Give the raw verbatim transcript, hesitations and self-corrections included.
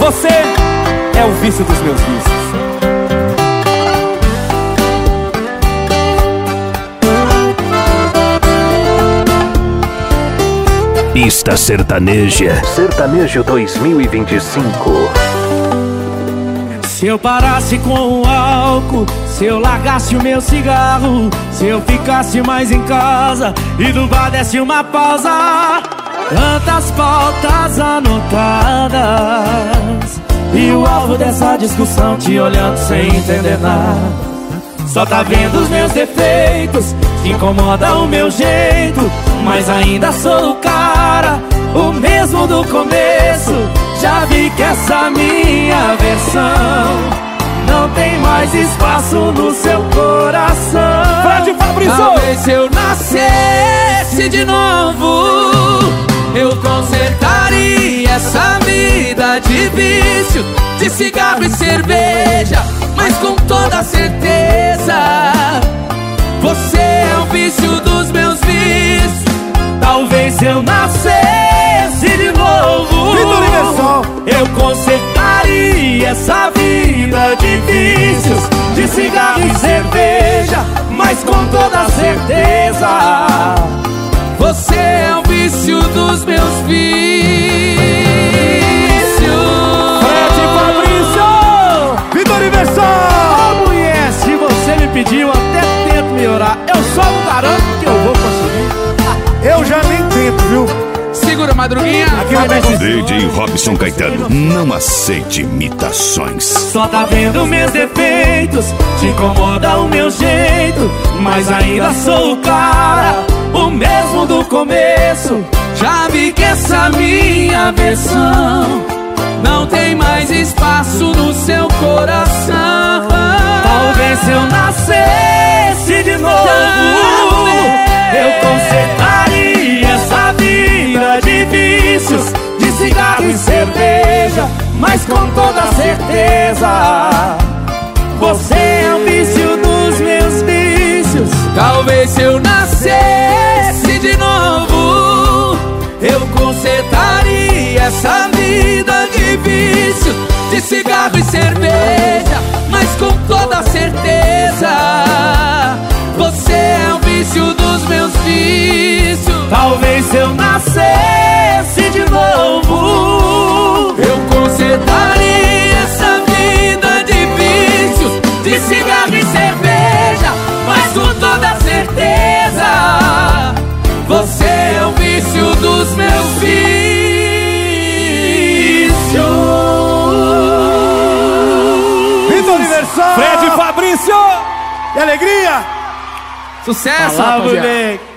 Você é o vício dos meus vícios. Pista Sertaneja. Sertanejo dois mil e vinte e cinco. Se eu parasse com o álcool, se eu largasse o meu cigarro, se eu ficasse mais em casa e do bar desse uma pausa. Tantas pautas anotadas e o alvo dessa discussão te olhando sem entender nada. Só tá vendo os meus defeitos, te incomoda o meu jeito, mas ainda sou o cara, o mesmo do começo. Já vi que essa minha versão não tem mais espaço no seu coração. Fred Fabrício! Talvez se eu nascesse de novo, eu consertaria essa vida de vício, de cigarro e cerveja, mas com toda certeza você é o vício dos meus vícios. Talvez se eu nascesse de novo, eu consertaria essa vida de vícios, de cigarro e cerveja, mas com toda certeza você é o vício dos meus vícios. Fred Fabrício! Vitor Universal! Oh, mulher, se você me pediu, até tento melhorar. Eu só não garanto que eu vou conseguir. Eu já nem tento, viu? Segura, Madruguinha. D J Robson Caetano, não aceite imitações. Só tá vendo meus defeitos, te incomoda o meu jeito, mas ainda sou o cara, o mesmo do começo. Já vi que essa minha versão não tem mais espaço no seu coração. Talvez se eu nascesse de novo, eu consertaria essa vida de vícios, de cigarro e cerveja, mas com toda certeza você é o vício dos meus vícios. Talvez se eu nascesse de novo, eu consertaria essa vida de vícios, de cigarro e cerveja, mas com toda certeza você é o vício dos meus vícios. Talvez se eu nascesse de novo, eu consertaria essa vida de vícios, de cigarro e cerveja, mas com toda certeza você é o vício dos meus vícios. Vitor Universal! Fred Fabrício! E alegria! Sucesso, Olá, rapaziada! moleque!